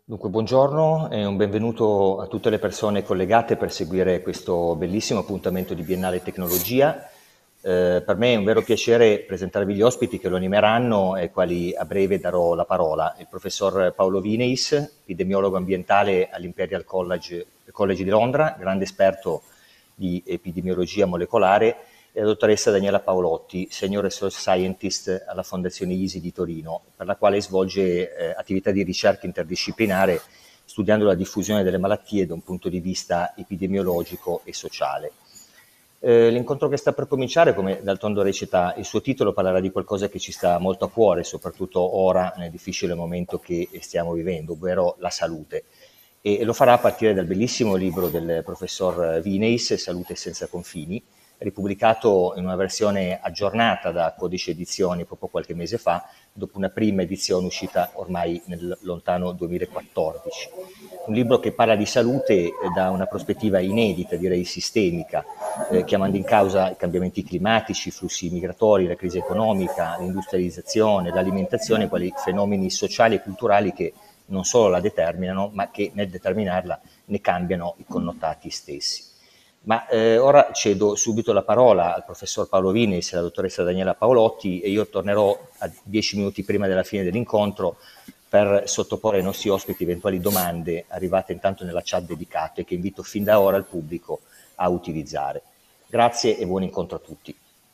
Dunque, buongiorno e un benvenuto a tutte le persone collegate per seguire questo bellissimo appuntamento di Biennale Tecnologia. Per me è un vero piacere presentarvi gli ospiti che lo animeranno e ai quali a breve darò la parola. Il professor Paolo Vineis, epidemiologo ambientale all'Imperial College di Londra, grande esperto di epidemiologia molecolare, e la dottoressa Daniela Paolotti, Senior Research Scientist alla Fondazione ISI di Torino, per la quale svolge attività di ricerca interdisciplinare studiando la diffusione delle malattie da un punto di vista epidemiologico e sociale. L'incontro che sta per cominciare, come d'altronde recita il suo titolo, parlerà di qualcosa che ci sta molto a cuore, soprattutto ora nel difficile momento che stiamo vivendo, ovvero la salute. E lo farà a partire dal bellissimo libro del professor Vineis, Salute senza confini, ripubblicato in una versione aggiornata da Codice Edizioni proprio qualche mese fa, dopo una prima edizione uscita ormai nel lontano 2014. Un libro che parla di salute da una prospettiva inedita, direi sistemica, chiamando in causa i cambiamenti climatici, i flussi migratori, la crisi economica, l'industrializzazione, l'alimentazione, quali fenomeni sociali e culturali che non solo la determinano, ma che nel determinarla ne cambiano i connotati stessi. Ma ora cedo subito la parola al professor Paolo Vineis e alla dottoressa Daniela Paolotti e io tornerò a 10 minuti prima della fine dell'incontro per sottoporre ai nostri ospiti eventuali domande arrivate intanto nella chat dedicata e che invito fin da ora il pubblico a utilizzare. Grazie e buon incontro a tutti.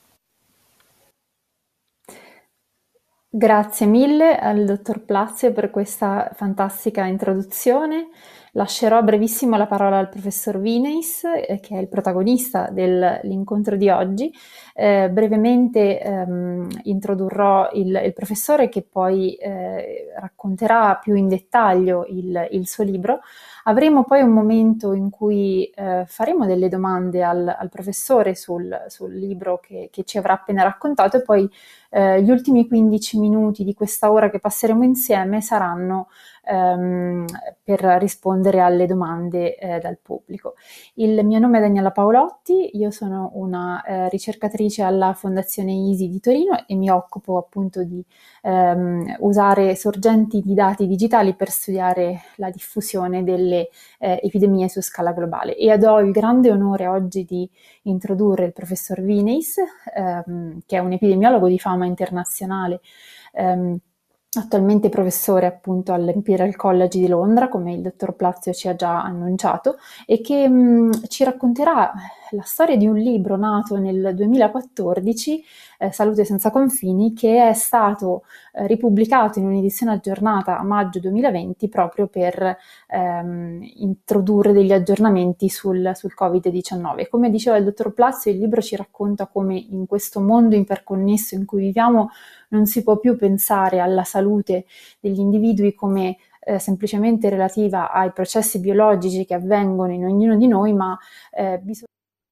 Grazie mille al dottor Plazio per questa fantastica introduzione. Lascerò a brevissimo la parola al professor Vineis, che è il protagonista dell'incontro di oggi. Brevemente introdurrò il professore che poi racconterà più in dettaglio il suo libro. Avremo poi un momento in cui faremo delle domande al professore sul libro che ci avrà appena raccontato e poi gli ultimi 15 minuti di questa ora che passeremo insieme saranno per rispondere alle domande dal pubblico. Il mio nome è Daniela Paolotti, io sono una ricercatrice alla Fondazione ISI di Torino e mi occupo appunto di usare sorgenti di dati digitali per studiare la diffusione delle epidemie su scala globale e ho il grande onore oggi di introdurre il professor Vineis, che è un epidemiologo di fama internazionale, attualmente professore appunto all'Imperial College di Londra, come il dottor Plazio ci ha già annunciato, e che ci racconterà la storia di un libro nato nel 2014, Salute senza confini, che è stato ripubblicato in un'edizione aggiornata a maggio 2020 proprio per introdurre degli aggiornamenti sul Covid-19. Come diceva il dottor Plazio, il libro ci racconta come in questo mondo interconnesso in cui viviamo non si può più pensare alla salute degli individui come semplicemente relativa ai processi biologici che avvengono in ognuno di noi, ma bisogna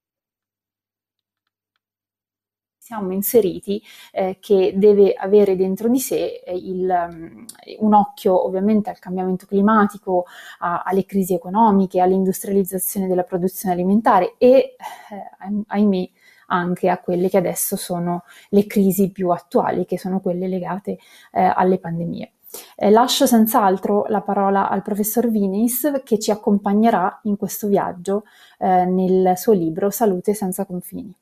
siamo inseriti, che deve avere dentro di sé un occhio ovviamente al cambiamento climatico, alle crisi economiche, all'industrializzazione della produzione alimentare e, ahimè, anche a quelle che adesso sono le crisi più attuali, che sono quelle legate alle pandemie. Lascio senz'altro la parola al professor Vineis che ci accompagnerà in questo viaggio nel suo libro Salute senza confini.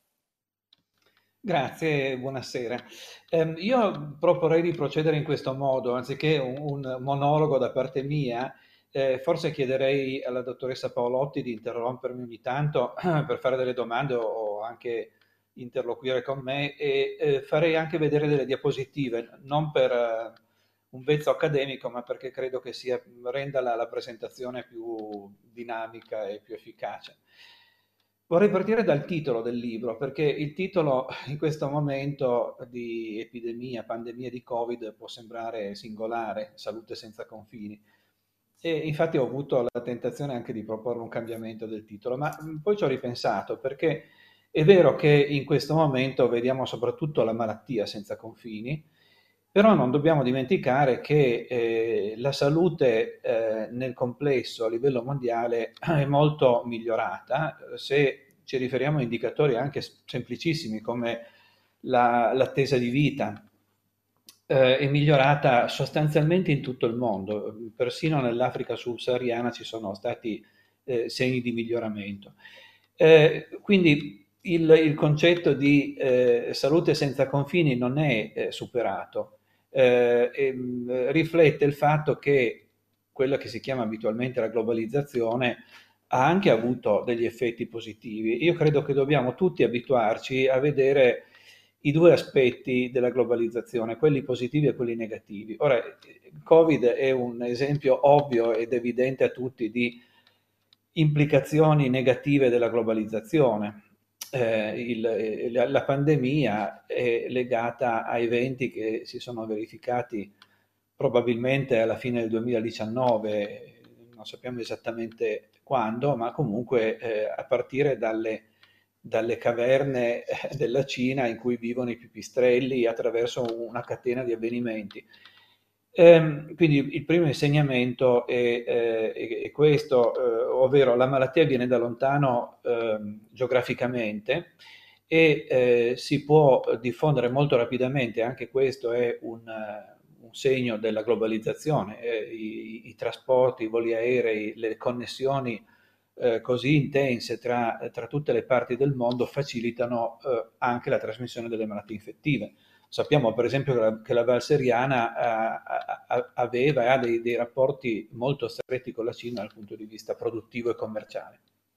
Grazie, buonasera. Io proporrei di procedere in questo modo, anziché un monologo da parte mia, forse chiederei alla dottoressa Paolotti di interrompermi ogni tanto per fare delle domande o anche interloquire con me e farei anche vedere delle diapositive, non per un vezzo accademico, ma perché credo che renda la presentazione più dinamica e più efficace. Vorrei partire dal titolo del libro, perché il titolo in questo momento di epidemia, pandemia di Covid può sembrare singolare, salute senza confini. E infatti ho avuto la tentazione anche di proporre un cambiamento del titolo, ma poi ci ho ripensato perché è vero che in questo momento vediamo soprattutto la malattia senza confini, però non dobbiamo dimenticare che la salute nel complesso a livello mondiale è molto migliorata se ci riferiamo a indicatori anche semplicissimi come l'attesa di vita è migliorata sostanzialmente in tutto il mondo, persino nell'Africa subsahariana ci sono stati segni di miglioramento. Quindi il concetto di salute senza confini non è superato, riflette il fatto che quella che si chiama abitualmente la globalizzazione ha anche avuto degli effetti positivi. Io credo che dobbiamo tutti abituarci a vedere i due aspetti della globalizzazione, quelli positivi e quelli negativi. Ora, il Covid è un esempio ovvio ed evidente a tutti di implicazioni negative della globalizzazione. La pandemia è legata a eventi che si sono verificati probabilmente alla fine del 2019, non sappiamo esattamente quando, ma comunque a partire dalle caverne della Cina in cui vivono i pipistrelli attraverso una catena di avvenimenti. Quindi il primo insegnamento è questo, ovvero la malattia viene da lontano geograficamente e si può diffondere molto rapidamente, anche questo è un segno della globalizzazione, i trasporti, i voli aerei, le connessioni così intense tra tutte le parti del mondo facilitano anche la trasmissione delle malattie infettive. Sappiamo per esempio che la Val Seriana aveva e ha dei rapporti molto stretti con la Cina dal punto di vista produttivo e commerciale.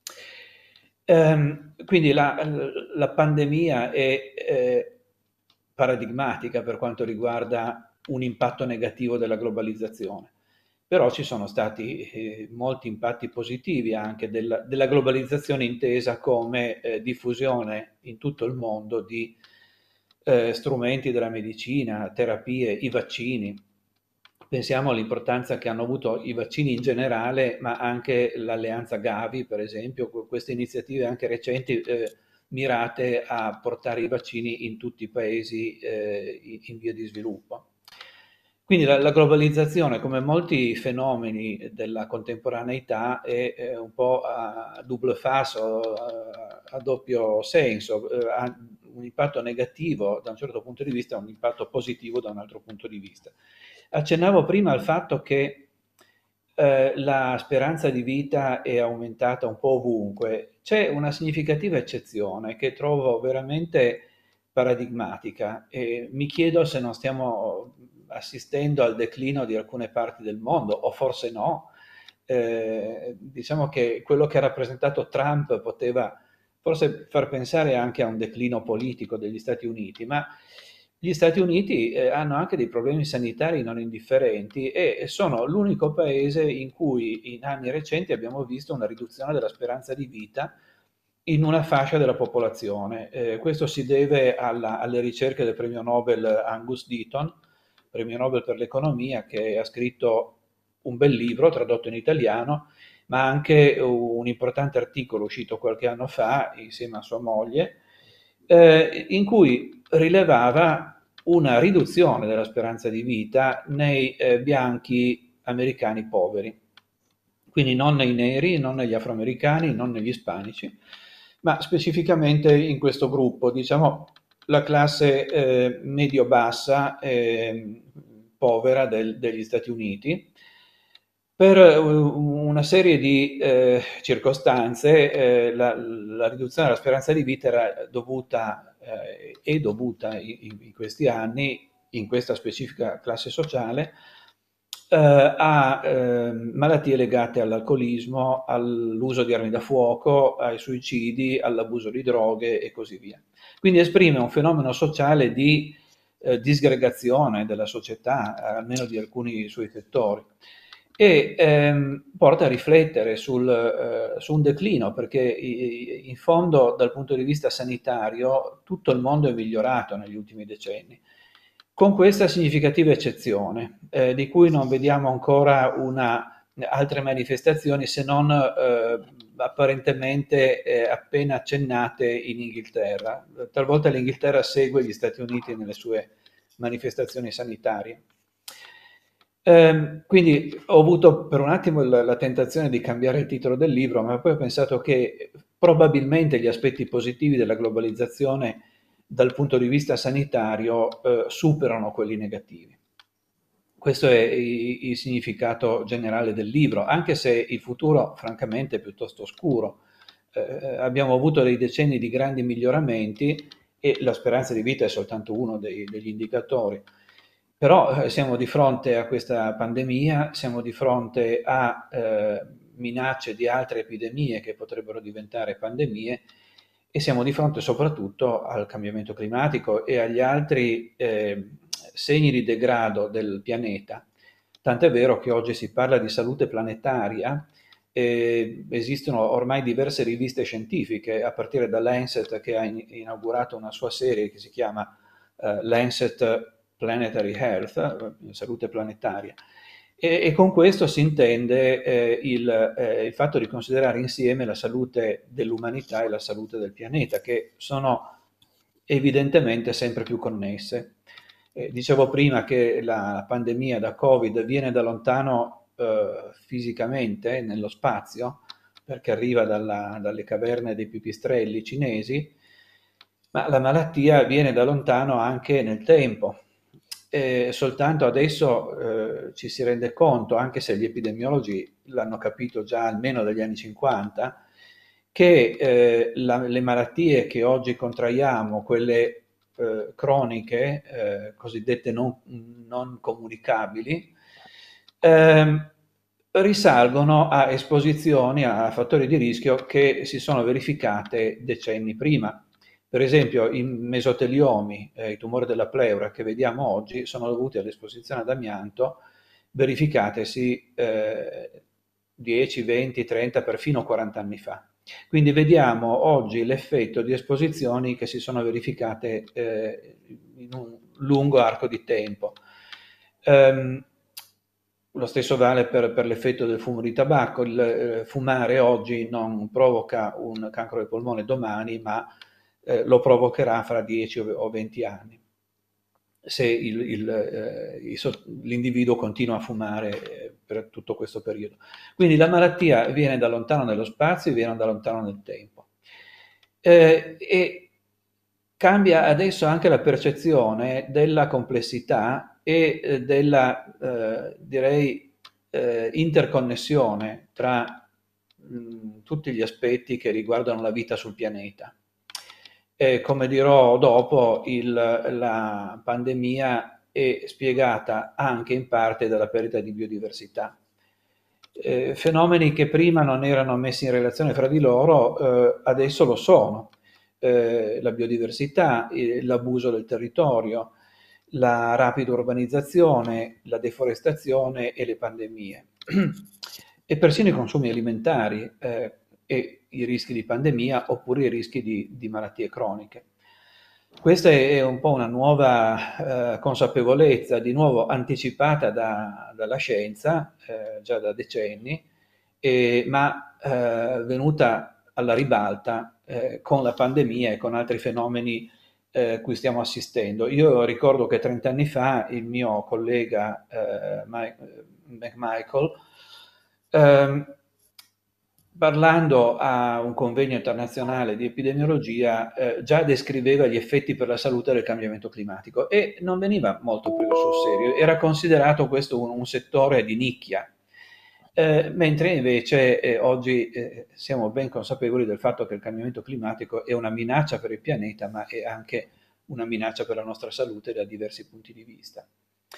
Quindi la pandemia è paradigmatica per quanto riguarda un impatto negativo della globalizzazione, però ci sono stati molti impatti positivi anche della globalizzazione intesa come diffusione in tutto il mondo di strumenti della medicina, terapie, i vaccini. Pensiamo all'importanza che hanno avuto i vaccini in generale, ma anche l'alleanza Gavi, per esempio, queste iniziative anche recenti mirate a portare i vaccini in tutti i paesi in via di sviluppo. Quindi la globalizzazione, come molti fenomeni della contemporaneità, è un po' a double face, a doppio senso, ha un impatto negativo da un certo punto di vista e un impatto positivo da un altro punto di vista. Accennavo prima al fatto che la speranza di vita è aumentata un po' ovunque. C'è una significativa eccezione che trovo veramente paradigmatica e mi chiedo se non stiamo assistendo al declino di alcune parti del mondo, o forse no. Diciamo che quello che ha rappresentato Trump poteva forse far pensare anche a un declino politico degli Stati Uniti, ma gli Stati Uniti hanno anche dei problemi sanitari non indifferenti e sono l'unico paese in cui in anni recenti abbiamo visto una riduzione della speranza di vita in una fascia della popolazione. Questo si deve alle ricerche del premio Nobel Angus Deaton, premio Nobel per l'economia, che ha scritto un bel libro tradotto in italiano, ma anche un importante articolo uscito qualche anno fa insieme a sua moglie, in cui rilevava una riduzione della speranza di vita nei bianchi americani poveri, quindi non nei neri, non negli afroamericani, non negli ispanici, ma specificamente in questo gruppo, diciamo la classe medio-bassa povera degli Stati Uniti. Per una serie di circostanze la riduzione della speranza di vita era dovuta, è dovuta in questi anni, in questa specifica classe sociale, a malattie legate all'alcolismo, all'uso di armi da fuoco, ai suicidi, all'abuso di droghe e così via. Quindi esprime un fenomeno sociale di disgregazione della società, almeno di alcuni suoi settori, e porta a riflettere su un declino, perché in fondo dal punto di vista sanitario tutto il mondo è migliorato negli ultimi decenni, con questa significativa eccezione, di cui non vediamo ancora altre manifestazioni se non apparentemente appena accennate in Inghilterra. Talvolta l'Inghilterra segue gli Stati Uniti nelle sue manifestazioni sanitarie. Quindi ho avuto per un attimo la tentazione di cambiare il titolo del libro, ma poi ho pensato che probabilmente gli aspetti positivi della globalizzazione dal punto di vista sanitario superano quelli negativi. Questo è il significato generale del libro, anche se il futuro francamente è piuttosto oscuro. Abbiamo avuto dei decenni di grandi miglioramenti e la speranza di vita è soltanto uno degli indicatori. Però siamo di fronte a questa pandemia, siamo di fronte a minacce di altre epidemie che potrebbero diventare pandemie e siamo di fronte soprattutto al cambiamento climatico e agli altri segni di degrado del pianeta. Tant'è vero che oggi si parla di salute planetaria. Esistono ormai diverse riviste scientifiche, a partire da Lancet, che ha inaugurato una sua serie che si chiama Lancet Planetary Health, salute planetaria. E con questo si intende il fatto di considerare insieme la salute dell'umanità e la salute del pianeta, che sono evidentemente sempre più connesse. Dicevo prima che la pandemia da Covid viene da lontano fisicamente nello spazio, perché arriva dalle caverne dei pipistrelli cinesi, ma la malattia viene da lontano anche nel tempo. Soltanto adesso ci si rende conto, anche se gli epidemiologi l'hanno capito già almeno dagli anni 50, che le malattie che oggi contraiamo, quelle croniche, cosiddette non comunicabili, risalgono a esposizioni a fattori di rischio che si sono verificate decenni prima. Per esempio i mesoteliomi, i tumori della pleura che vediamo oggi, sono dovuti all'esposizione ad amianto verificatesi 10, 20, 30, perfino 40 anni fa. Quindi vediamo oggi l'effetto di esposizioni che si sono verificate in un lungo arco di tempo. Lo stesso vale per l'effetto del fumo di tabacco. Il fumare oggi non provoca un cancro del polmone domani, ma lo provocherà fra 10 o 20 anni, se l'individuo continua a fumare per tutto questo periodo. Quindi la malattia viene da lontano nello spazio e viene da lontano nel tempo. E cambia adesso anche la percezione della complessità e della, direi, interconnessione tra tutti gli aspetti che riguardano la vita sul pianeta. Come dirò dopo, la pandemia è spiegata anche in parte dalla perdita di biodiversità. Fenomeni che prima non erano messi in relazione fra di loro, adesso lo sono. La biodiversità, l'abuso del territorio, la rapida urbanizzazione, la deforestazione e le pandemie. E persino i consumi alimentari e i rischi di pandemia oppure i rischi di malattie croniche. Questa è un po' una nuova consapevolezza, di nuovo anticipata dalla scienza, già da decenni, ma venuta alla ribalta con la pandemia e con altri fenomeni cui stiamo assistendo. Io ricordo che 30 anni fa il mio collega McMichael, parlando a un convegno internazionale di epidemiologia, già descriveva gli effetti per la salute del cambiamento climatico e non veniva molto preso sul serio, era considerato questo un settore di nicchia, mentre invece oggi siamo ben consapevoli del fatto che il cambiamento climatico è una minaccia per il pianeta, ma è anche una minaccia per la nostra salute da diversi punti di vista.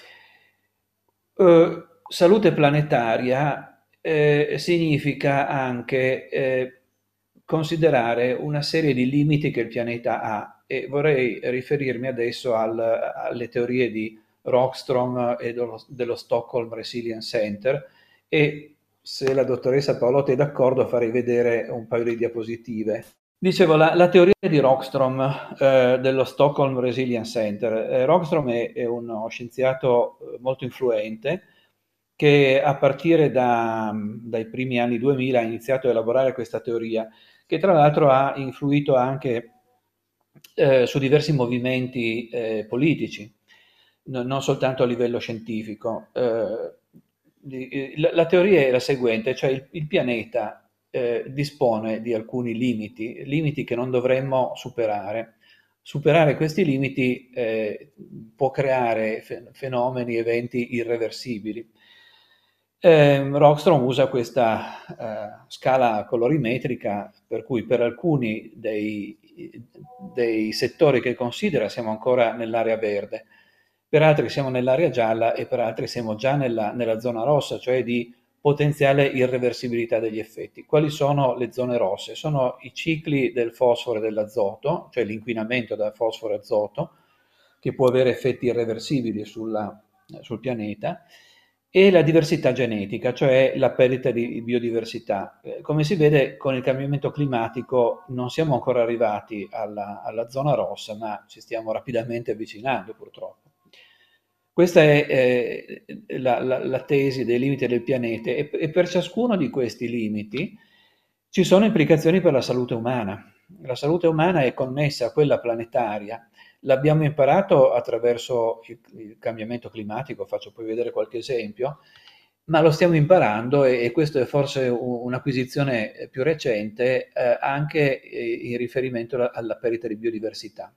Salute planetaria significa anche considerare una serie di limiti che il pianeta ha, e vorrei riferirmi adesso alle teorie di Rockström e dello Stockholm Resilience Center, e se la dottoressa Paolotti è d'accordo farei vedere un paio di diapositive. Dicevo, la teoria di Rockström dello Stockholm Resilience Center. Rockström è uno scienziato molto influente che a partire dai primi anni 2000 ha iniziato a elaborare questa teoria, che tra l'altro ha influito anche su diversi movimenti politici, non soltanto a livello scientifico. La teoria è la seguente, cioè il pianeta dispone di alcuni limiti che non dovremmo superare. Superare questi limiti può creare fenomeni, eventi irreversibili. Rockström usa questa scala colorimetrica per cui per alcuni dei settori che considera siamo ancora nell'area verde, per altri siamo nell'area gialla e per altri siamo già nella zona rossa, cioè di potenziale irreversibilità degli effetti. Quali sono le zone rosse? Sono i cicli del fosforo e dell'azoto, cioè l'inquinamento da fosforo e azoto, che può avere effetti irreversibili sul pianeta, e la diversità genetica, cioè la perdita di biodiversità. Come si vede, con il cambiamento climatico non siamo ancora arrivati alla zona rossa, ma ci stiamo rapidamente avvicinando, purtroppo. Questa è la tesi dei limiti del pianeta e per ciascuno di questi limiti ci sono implicazioni per la salute umana. La salute umana è connessa a quella planetaria. L'abbiamo imparato attraverso il cambiamento climatico, faccio poi vedere qualche esempio, ma lo stiamo imparando e questo è forse un'acquisizione più recente, anche in riferimento alla perdita di biodiversità.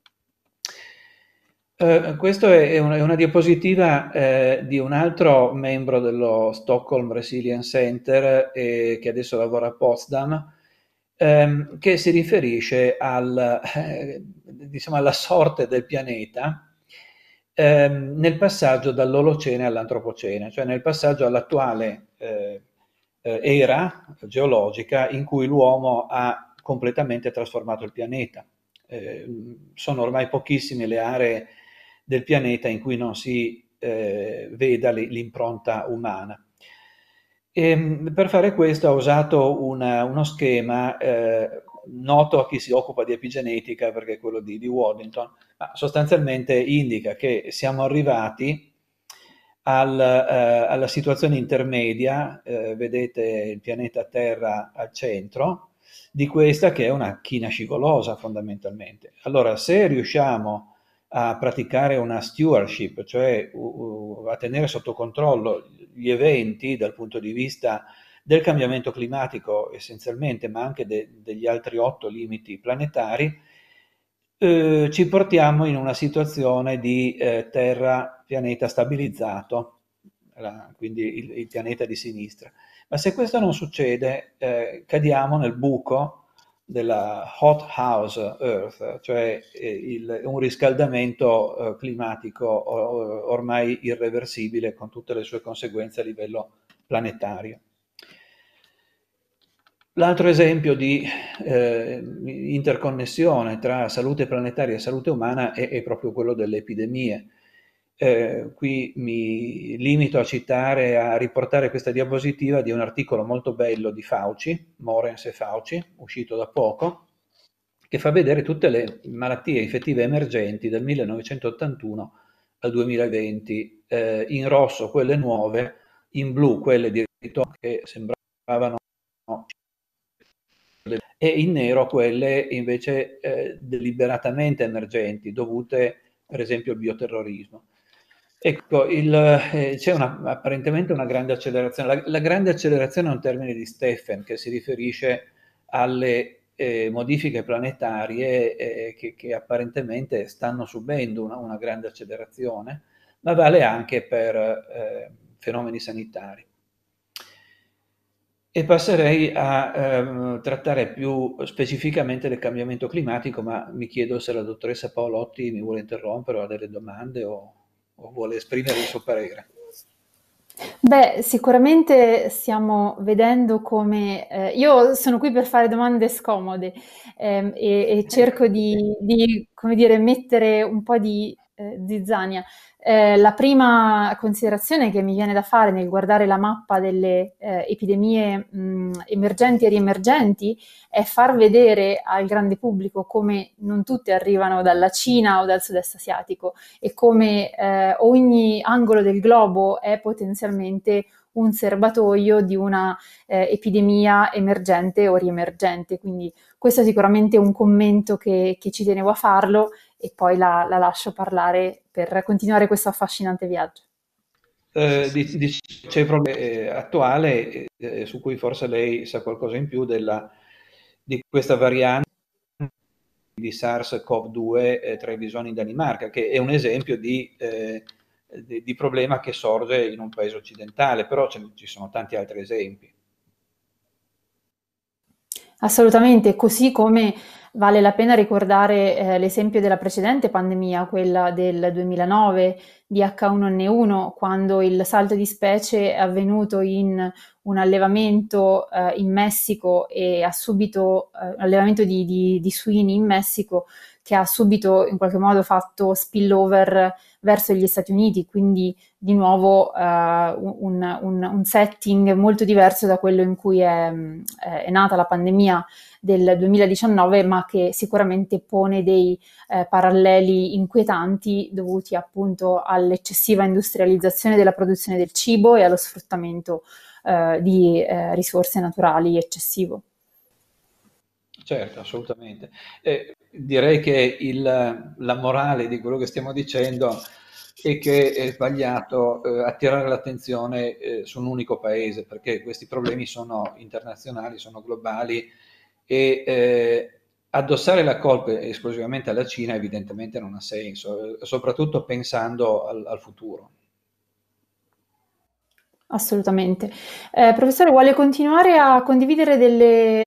Questa è una diapositiva di un altro membro dello Stockholm Resilience Center che adesso lavora a Potsdam, che si riferisce diciamo alla sorte del pianeta nel passaggio dall'Olocene all'Antropocene, cioè nel passaggio all'attuale era geologica in cui l'uomo ha completamente trasformato il pianeta. Sono ormai pochissime le aree del pianeta in cui non si veda l'impronta umana. Per fare questo ha usato uno schema noto a chi si occupa di epigenetica, perché è quello di Waddington, ma sostanzialmente indica che siamo arrivati alla situazione intermedia, vedete il pianeta Terra al centro, di questa che è una china scivolosa fondamentalmente. Allora, se riusciamo a praticare una stewardship, cioè a tenere sotto controllo gli eventi dal punto di vista del cambiamento climatico essenzialmente, ma anche degli altri 8 limiti planetari, ci portiamo in una situazione di Terra-pianeta stabilizzato, quindi il pianeta di sinistra. Ma se questo non succede, cadiamo nel buco della hot house Earth, cioè un riscaldamento climatico ormai irreversibile con tutte le sue conseguenze a livello planetario. L'altro esempio di interconnessione tra salute planetaria e salute umana è proprio quello delle epidemie. Qui mi limito a citare, a riportare questa diapositiva di un articolo molto bello di Fauci, Morens e Fauci, uscito da poco, che fa vedere tutte le malattie infettive emergenti dal 1981 al 2020, in rosso quelle nuove, in blu quelle di ritorno che sembravano e in nero quelle invece deliberatamente emergenti, dovute per esempio al bioterrorismo. Ecco, c'è apparentemente una grande accelerazione. La grande accelerazione è un termine di Steffen che si riferisce alle modifiche planetarie che apparentemente stanno subendo una grande accelerazione, ma vale anche per fenomeni sanitari. E passerei a trattare più specificamente del cambiamento climatico, ma mi chiedo se la dottoressa Paolotti mi vuole interrompere o ha delle domande o vuole esprimere il suo parere. Beh, sicuramente stiamo vedendo come io sono qui per fare domande scomode e cerco come dire, mettere un po' di zizzania. La prima considerazione che mi viene da fare nel guardare la mappa delle epidemie emergenti e riemergenti è far vedere al grande pubblico come non tutte arrivano dalla Cina o dal sud-est asiatico e come ogni angolo del globo è potenzialmente un serbatoio di una epidemia emergente o riemergente. Quindi questo è sicuramente un commento che ci tenevo a farlo e poi la lascio parlare per continuare questo affascinante viaggio. C'è un problema attuale su cui forse lei sa qualcosa in più di questa variante di SARS-CoV-2 tra i visoni in Danimarca, che è un esempio di problema che sorge in un paese occidentale, però ci sono tanti altri esempi. Assolutamente, così come vale la pena ricordare l'esempio della precedente pandemia, quella del 2009 di H1N1, quando il salto di specie è avvenuto in un allevamento in Messico e ha subito allevamento di suini in Messico, che ha subito in qualche modo fatto spillover verso gli Stati Uniti, quindi di nuovo un setting molto diverso da quello in cui è nata la pandemia del 2019, ma che sicuramente pone dei paralleli inquietanti dovuti appunto all'eccessiva industrializzazione della produzione del cibo e allo sfruttamento di risorse naturali eccessivo. Certo, assolutamente. Direi che la morale di quello che stiamo dicendo è che è sbagliato attirare l'attenzione su un unico paese, perché questi problemi sono internazionali, sono globali e addossare la colpa esclusivamente alla Cina evidentemente non ha senso, soprattutto pensando al futuro. Assolutamente. Professore, vuole continuare a condividere delle...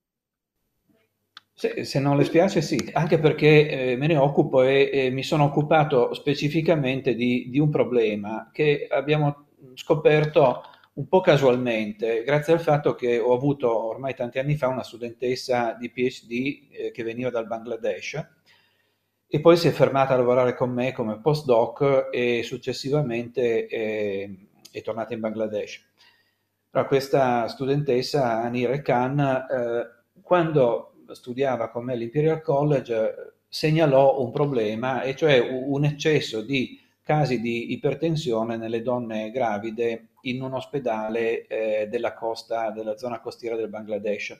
Se non le spiace sì, anche perché me ne occupo e mi sono occupato specificamente di un problema che abbiamo scoperto un po' casualmente, grazie al fatto che ho avuto ormai tanti anni fa una studentessa di PhD che veniva dal Bangladesh e poi si è fermata a lavorare con me come postdoc e successivamente è tornata in Bangladesh. Però questa studentessa, Anir Khan, quando studiava con me all'Imperial College, segnalò un problema, e cioè un eccesso di casi di ipertensione nelle donne gravide in un ospedale della zona costiera del Bangladesh.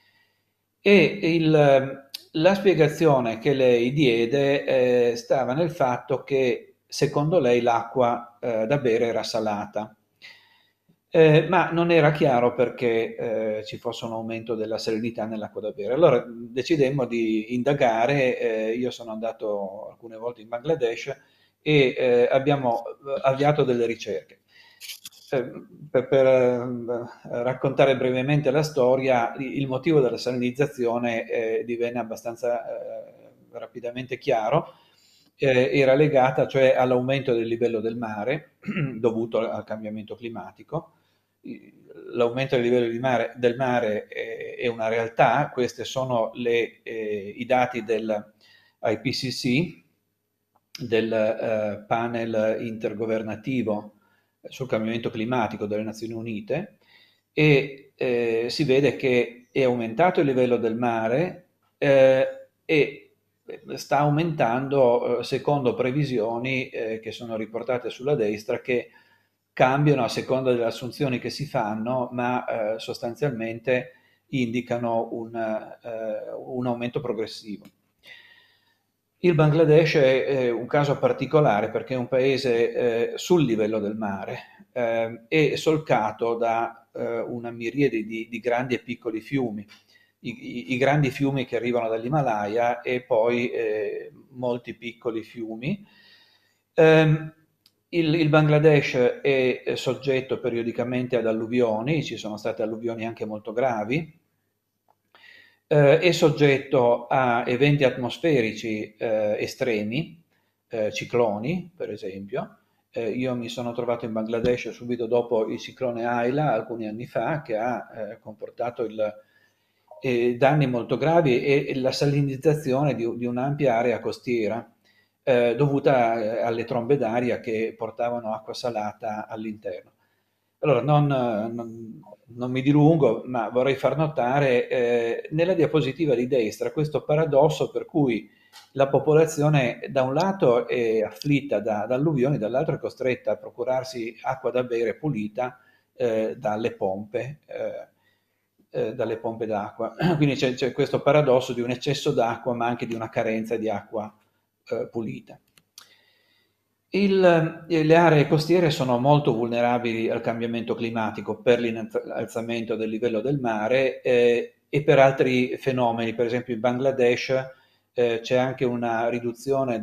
La spiegazione che lei diede stava nel fatto che secondo lei l'acqua da bere era salata. Ma non era chiaro perché ci fosse un aumento della salinità nell'acqua da bere. Allora decidemmo di indagare, io sono andato alcune volte in Bangladesh e abbiamo avviato delle ricerche. Per raccontare brevemente la storia, il motivo della salinizzazione divenne abbastanza rapidamente chiaro. Era legata cioè all'aumento del livello del mare dovuto al cambiamento climatico. L'aumento del livello del mare è una realtà, questi sono i dati dell'IPCC, del panel intergovernativo sul cambiamento climatico delle Nazioni Unite, e si vede che è aumentato il livello del mare e sta aumentando secondo previsioni che sono riportate sulla destra, che cambiano a seconda delle assunzioni che si fanno, ma sostanzialmente indicano un aumento progressivo. Il Bangladesh è un caso particolare perché è un paese sul livello del mare, è solcato da una miriade di grandi e piccoli fiumi, i grandi fiumi che arrivano dall'Himalaya e poi molti piccoli fiumi. Il Bangladesh è soggetto periodicamente ad alluvioni, ci sono state alluvioni anche molto gravi, è soggetto a eventi atmosferici estremi, cicloni per esempio. Io mi sono trovato in Bangladesh subito dopo il ciclone Ayla alcuni anni fa, che ha comportato danni molto gravi e la salinizzazione di un'ampia area costiera dovuta alle trombe d'aria che portavano acqua salata all'interno. Allora, non mi dilungo, ma vorrei far notare nella diapositiva di destra questo paradosso per cui la popolazione da un lato è afflitta da alluvioni, dall'altro è costretta a procurarsi acqua da bere pulita dalle pompe d'acqua. Quindi c'è questo paradosso di un eccesso d'acqua, ma anche di una carenza di acqua pulita. Le aree costiere sono molto vulnerabili al cambiamento climatico per l'innalzamento del livello del mare e per altri fenomeni. Per esempio in Bangladesh c'è anche una riduzione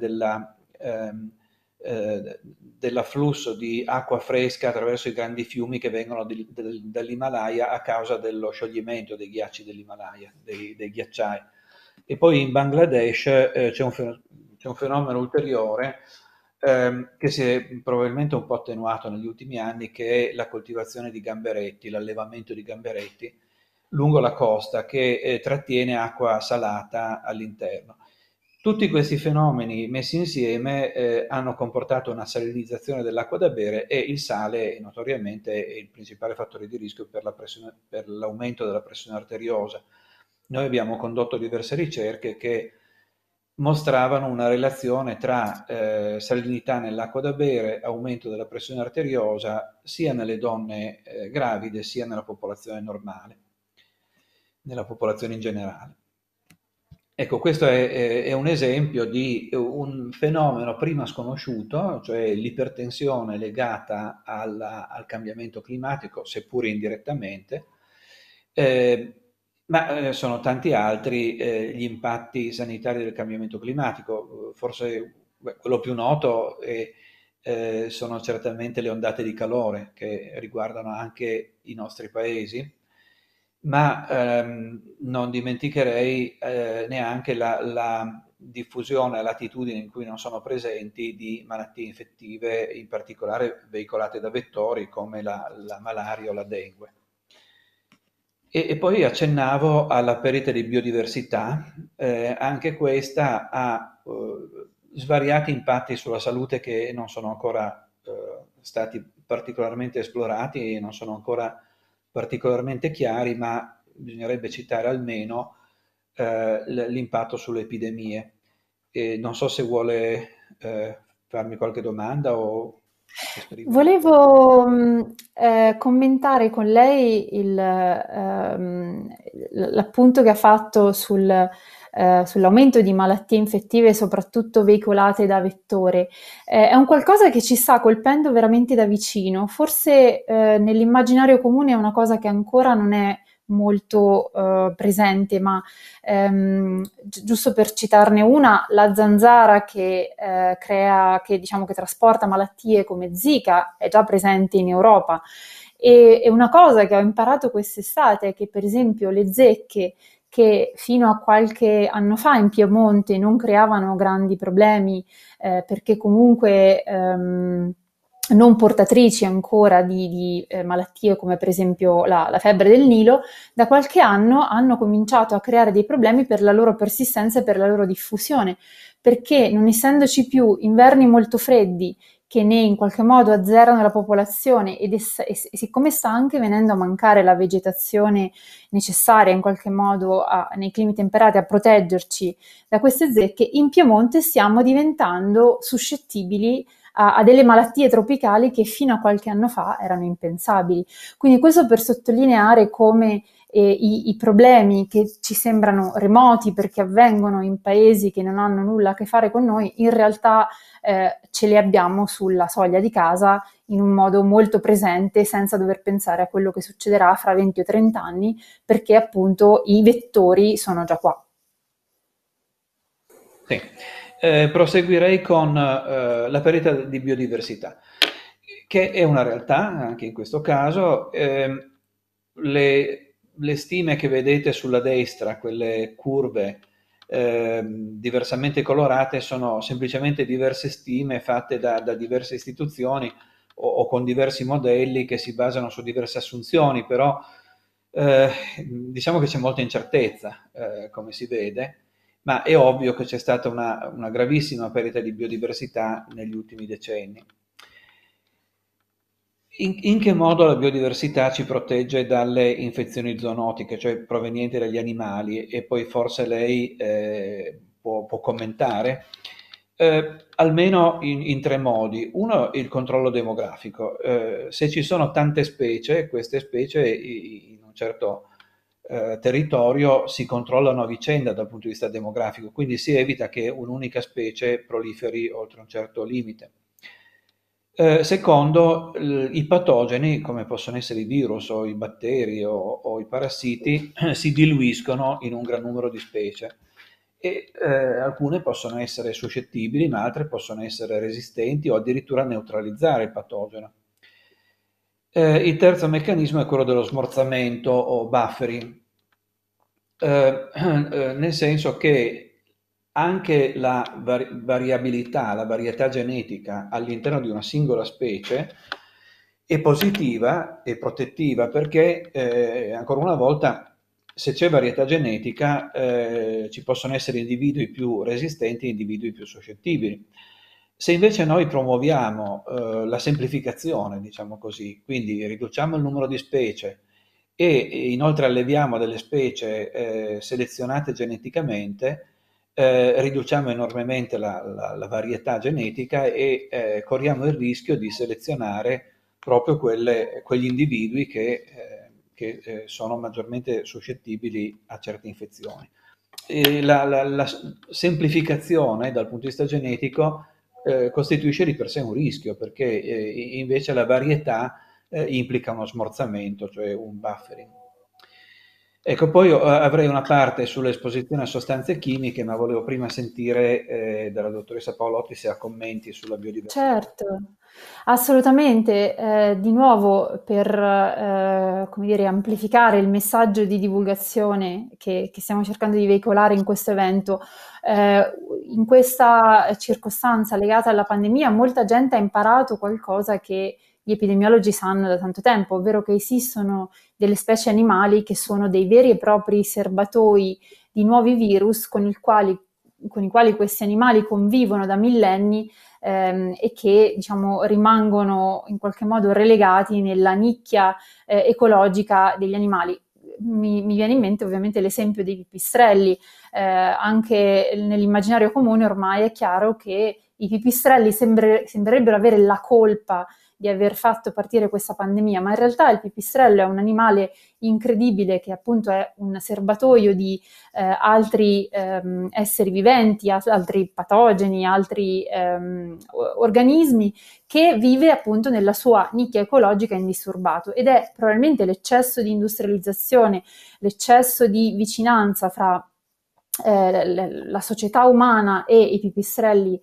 dell'afflusso di acqua fresca attraverso i grandi fiumi che vengono dall'Himalaya a causa dello scioglimento dei ghiacci dell'Himalaya, dei ghiacciai. E poi in Bangladesh c'è un fenomeno ulteriore che si è probabilmente un po' attenuato negli ultimi anni, che è la coltivazione di gamberetti, l'allevamento di gamberetti lungo la costa, che trattiene acqua salata all'interno. Tutti questi fenomeni messi insieme hanno comportato una salinizzazione dell'acqua da bere, e il sale notoriamente è il principale fattore di rischio per l'aumento della pressione arteriosa. Noi abbiamo condotto diverse ricerche che mostravano una relazione tra salinità nell'acqua da bere, aumento della pressione arteriosa, sia nelle donne gravide sia nella popolazione normale, nella popolazione in generale. Ecco, questo è un esempio di un fenomeno prima sconosciuto, cioè l'ipertensione legata al cambiamento climatico, seppur indirettamente, ma sono tanti altri gli impatti sanitari del cambiamento climatico. Forse quello più noto sono certamente le ondate di calore che riguardano anche i nostri paesi, ma non dimenticherei neanche la diffusione a latitudini in cui non sono presenti di malattie infettive, in particolare veicolate da vettori come la malaria o la dengue. E poi accennavo alla perdita di biodiversità, anche questa ha svariati impatti sulla salute che non sono ancora stati particolarmente esplorati e non sono ancora particolarmente chiari, ma bisognerebbe citare almeno l'impatto sulle epidemie. E non so se vuole farmi qualche domanda o esprimere. Volevo commentare con lei l'appunto che ha fatto sull'aumento di malattie infettive, soprattutto veicolate da vettore. È un qualcosa che ci sta colpendo veramente da vicino. Forse nell'immaginario comune è una cosa che ancora non è molto presente, ma giusto per citarne una, la zanzara che diciamo che trasporta malattie come Zika è già presente in Europa. E una cosa che ho imparato quest'estate è che, per esempio, le zecche, che fino a qualche anno fa in Piemonte non creavano grandi problemi perché comunque non portatrici ancora di malattie come per esempio la febbre del Nilo, da qualche anno hanno cominciato a creare dei problemi per la loro persistenza e per la loro diffusione, perché non essendoci più inverni molto freddi che ne in qualche modo azzerano la popolazione e siccome sta anche venendo a mancare la vegetazione necessaria in qualche modo nei climi temperati a proteggerci da queste zecche, in Piemonte stiamo diventando suscettibili a delle malattie tropicali che fino a qualche anno fa erano impensabili. Quindi questo per sottolineare come i problemi che ci sembrano remoti perché avvengono in paesi che non hanno nulla a che fare con noi, in realtà ce li abbiamo sulla soglia di casa in un modo molto presente, senza dover pensare a quello che succederà fra 20 o 30 anni, perché appunto i vettori sono già qua. Sì. Proseguirei con la perdita di biodiversità, che è una realtà anche in questo caso. Le stime che vedete sulla destra, quelle curve diversamente colorate, sono semplicemente diverse stime fatte da diverse istituzioni o con diversi modelli che si basano su diverse assunzioni, però diciamo che c'è molta incertezza, come si vede, ma è ovvio che c'è stata una gravissima perdita di biodiversità negli ultimi decenni. In che modo la biodiversità ci protegge dalle infezioni zoonotiche, cioè provenienti dagli animali? E poi forse lei può commentare. Almeno in tre modi. Uno, il controllo demografico. Se ci sono tante specie, queste specie in un certo territorio si controllano a vicenda dal punto di vista demografico, quindi si evita che un'unica specie proliferi oltre un certo limite. Secondo, i patogeni, come possono essere i virus o i batteri o i parassiti, si diluiscono in un gran numero di specie e alcune possono essere suscettibili, ma altre possono essere resistenti o addirittura neutralizzare il patogeno. Il terzo meccanismo è quello dello smorzamento o buffering, nel senso che anche la variabilità, la varietà genetica all'interno di una singola specie è positiva e protettiva perché, ancora una volta, se c'è varietà genetica, ci possono essere individui più resistenti e individui più suscettibili. Se invece noi promuoviamo la semplificazione, diciamo così, quindi riduciamo il numero di specie e inoltre alleviamo delle specie selezionate geneticamente, riduciamo enormemente la varietà genetica e corriamo il rischio di selezionare proprio quegli individui che sono maggiormente suscettibili a certe infezioni. E la semplificazione dal punto di vista genetico costituisce di per sé un rischio, perché invece la varietà implica uno smorzamento, cioè un buffering. Ecco, poi avrei una parte sull'esposizione a sostanze chimiche, ma volevo prima sentire dalla dottoressa Paolotti se ha commenti sulla biodiversità. Certo, assolutamente. Di nuovo per, come dire, amplificare il messaggio di divulgazione che stiamo cercando di veicolare in questo evento, in questa circostanza legata alla pandemia, molta gente ha imparato qualcosa che gli epidemiologi sanno da tanto tempo, ovvero che esistono delle specie animali che sono dei veri e propri serbatoi di nuovi virus con i quali questi animali convivono da millenni, e che, diciamo, rimangono in qualche modo relegati nella nicchia ecologica degli animali. Mi viene in mente ovviamente l'esempio dei pipistrelli. Anche nell'immaginario comune ormai è chiaro che i pipistrelli sembrerebbero avere la colpa di aver fatto partire questa pandemia, ma in realtà il pipistrello è un animale incredibile che appunto è un serbatoio di altri esseri viventi, altri patogeni, altri organismi, che vive appunto nella sua nicchia ecologica indisturbato, ed è probabilmente l'eccesso di industrializzazione, l'eccesso di vicinanza fra la società umana e i pipistrelli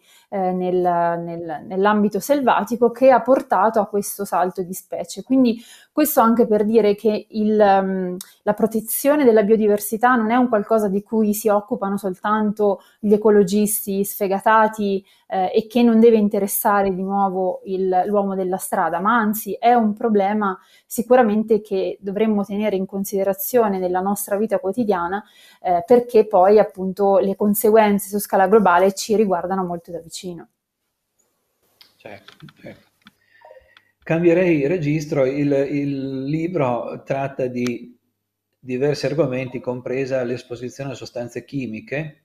nell'ambito selvatico che ha portato a questo salto di specie. Quindi questo anche per dire che la protezione della biodiversità non è un qualcosa di cui si occupano soltanto gli ecologisti sfegatati e che non deve interessare di nuovo l'uomo della strada, ma anzi è un problema sicuramente che dovremmo tenere in considerazione nella nostra vita quotidiana, perché poi appunto le conseguenze su scala globale ci riguardano molto da vicino. Certo, certo. Cambierei registro, il libro tratta di diversi argomenti, compresa l'esposizione a sostanze chimiche,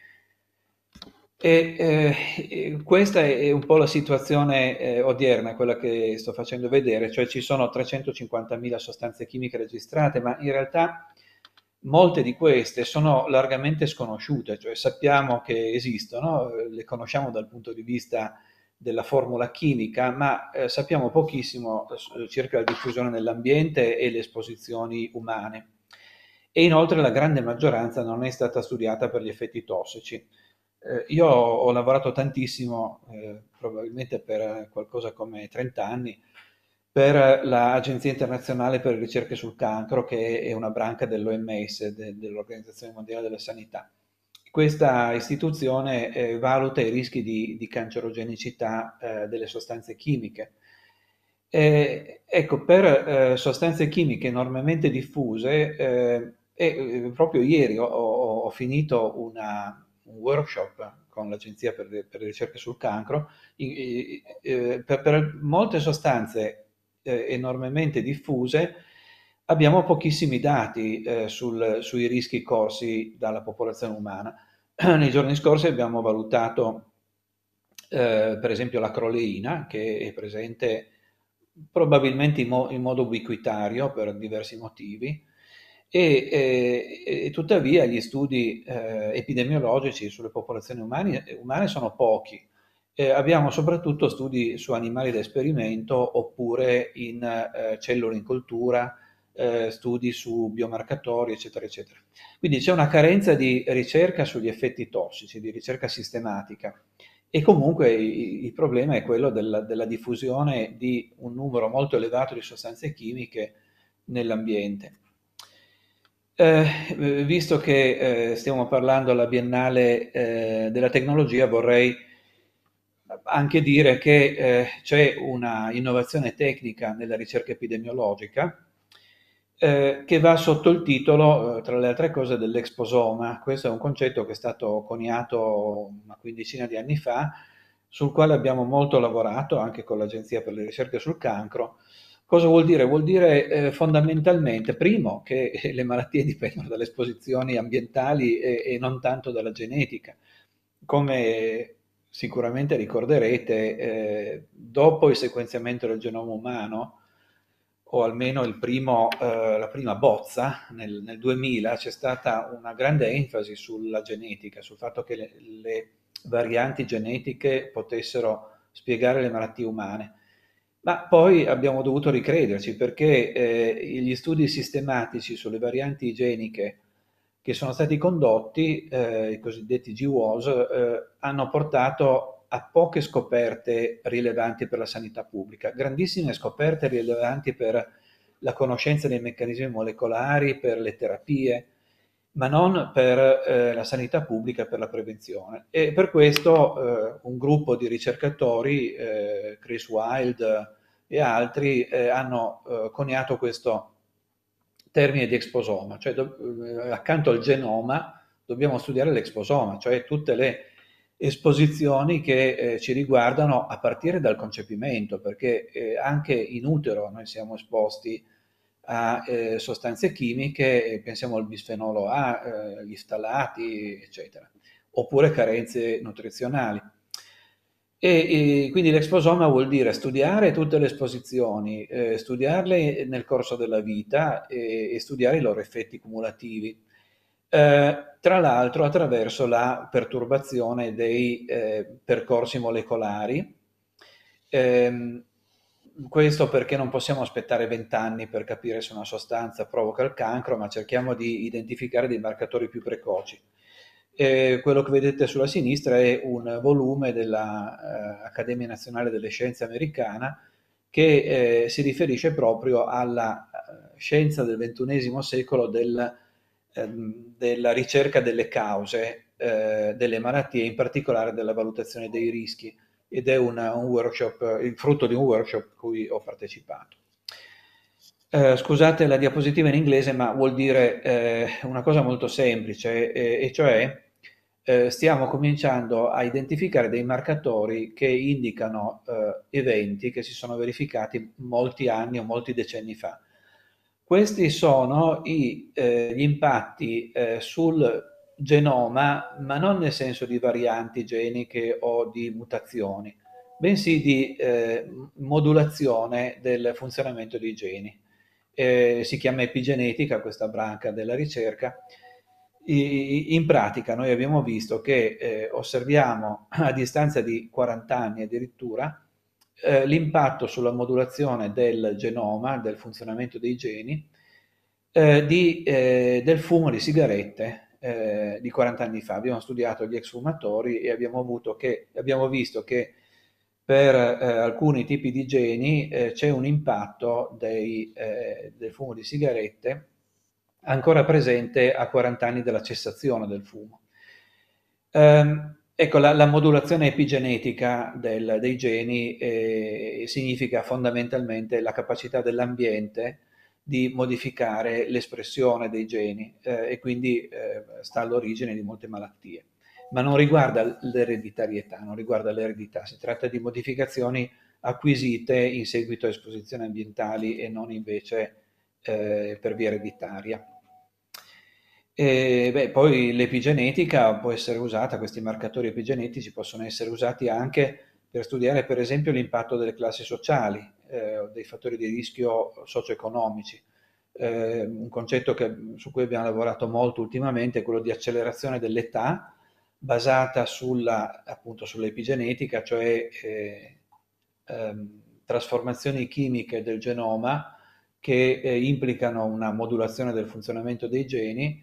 e questa è un po' la situazione odierna, quella che sto facendo vedere, cioè ci sono 350.000 sostanze chimiche registrate, ma in realtà molte di queste sono largamente sconosciute, cioè sappiamo che esistono, le conosciamo dal punto di vista della formula chimica, ma sappiamo pochissimo circa la diffusione nell'ambiente e le esposizioni umane. E inoltre la grande maggioranza non è stata studiata per gli effetti tossici. Io ho lavorato tantissimo, probabilmente per qualcosa come 30 anni, per l'Agenzia internazionale per le ricerche sul cancro, che è una branca dell'OMS, dell'Organizzazione Mondiale della Sanità. Questa istituzione valuta i rischi di cancerogenicità delle sostanze chimiche. Ecco, per sostanze chimiche enormemente diffuse, proprio ieri ho finito un workshop con l'Agenzia per le ricerche sul cancro, per molte sostanze enormemente diffuse abbiamo pochissimi dati sui rischi corsi dalla popolazione umana. Nei giorni scorsi abbiamo valutato per esempio la croleina, che è presente probabilmente in modo ubiquitario per diversi motivi, e tuttavia gli studi epidemiologici sulle popolazioni umane sono pochi. Abbiamo soprattutto studi su animali da esperimento oppure in cellule in coltura studi su biomarcatori, eccetera, eccetera. Quindi c'è una carenza di ricerca sugli effetti tossici, di ricerca sistematica. E comunque il problema è quello della diffusione di un numero molto elevato di sostanze chimiche nell'ambiente. Visto che stiamo parlando alla Biennale della tecnologia, vorrei anche dire che c'è una innovazione tecnica nella ricerca epidemiologica che va sotto il titolo, tra le altre cose, dell'exposoma. Questo è un concetto che è stato coniato una quindicina di anni fa, sul quale abbiamo molto lavorato anche con l'Agenzia per le ricerche sul cancro. Cosa vuol dire? Vuol dire fondamentalmente, primo, che le malattie dipendono dalle esposizioni ambientali e non tanto dalla genetica. Come sicuramente ricorderete, dopo il sequenziamento del genoma umano, o almeno la prima bozza nel 2000, c'è stata una grande enfasi sulla genetica, sul fatto che le varianti genetiche potessero spiegare le malattie umane. Ma poi abbiamo dovuto ricrederci perché gli studi sistematici sulle varianti geniche che sono stati condotti, i cosiddetti GWAS, hanno portato a poche scoperte rilevanti per la sanità pubblica, grandissime scoperte rilevanti per la conoscenza dei meccanismi molecolari, per le terapie, ma non per la sanità pubblica, per la prevenzione. E per questo un gruppo di ricercatori, Chris Wilde e altri, hanno coniato questo termine di exposoma, cioè accanto al genoma dobbiamo studiare l'exposoma, cioè tutte le esposizioni che ci riguardano a partire dal concepimento, perché anche in utero noi siamo esposti a sostanze chimiche, pensiamo al bisfenolo A, gli ftalati, eccetera, oppure carenze nutrizionali. E quindi l'exposoma vuol dire studiare tutte le esposizioni, studiarle nel corso della vita e studiare i loro effetti cumulativi. Tra l'altro attraverso la perturbazione dei percorsi molecolari. Ehm, Questo perché non possiamo aspettare 20 anni per capire se una sostanza provoca il cancro, ma cerchiamo di identificare dei marcatori più precoci. Quello che vedete sulla sinistra è un volume dell'Accademia Nazionale delle Scienze americana che si riferisce proprio alla scienza del XXI secolo della ricerca delle cause delle malattie, in particolare della valutazione dei rischi, ed è un workshop, il frutto di un workshop a cui ho partecipato. Scusate la diapositiva in inglese, ma vuol dire una cosa molto semplice, e cioè stiamo cominciando a identificare dei marcatori che indicano eventi che si sono verificati molti anni o molti decenni fa. Questi sono gli impatti sul genoma, ma non nel senso di varianti geniche o di mutazioni, bensì di modulazione del funzionamento dei geni. Si chiama epigenetica questa branca della ricerca. In pratica noi abbiamo visto che osserviamo a distanza di 40 anni addirittura l'impatto sulla modulazione del genoma, del funzionamento dei geni, del fumo di sigarette di 40 anni fa. Abbiamo studiato gli ex fumatori e abbiamo visto che per alcuni tipi di geni c'è un impatto del fumo di sigarette ancora presente a 40 anni dalla cessazione del fumo. Ecco, la modulazione epigenetica dei geni significa fondamentalmente la capacità dell'ambiente di modificare l'espressione dei geni e quindi sta all'origine di molte malattie. Ma non riguarda l'ereditarietà, non riguarda l'eredità, si tratta di modificazioni acquisite in seguito a esposizioni ambientali e non invece per via ereditaria. Poi l'epigenetica può essere usata, questi marcatori epigenetici possono essere usati anche per studiare per esempio l'impatto delle classi sociali, dei fattori di rischio socio-economici. Un concetto su cui abbiamo lavorato molto ultimamente è quello di accelerazione dell'età basata appunto sull'epigenetica, cioè trasformazioni chimiche del genoma che implicano una modulazione del funzionamento dei geni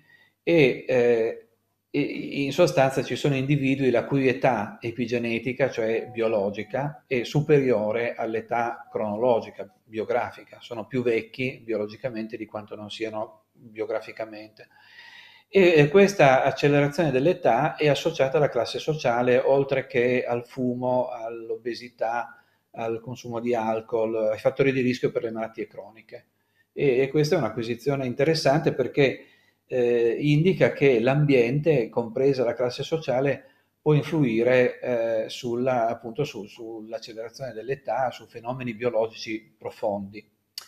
e in sostanza ci sono individui la cui età epigenetica, cioè biologica, è superiore all'età cronologica, biografica, sono più vecchi biologicamente di quanto non siano biograficamente. E questa accelerazione dell'età è associata alla classe sociale, oltre che al fumo, all'obesità, al consumo di alcol, ai fattori di rischio per le malattie croniche. E questa è un'acquisizione interessante perché indica che l'ambiente, compresa la classe sociale, può influire appunto sull'accelerazione dell'età, su fenomeni biologici profondi.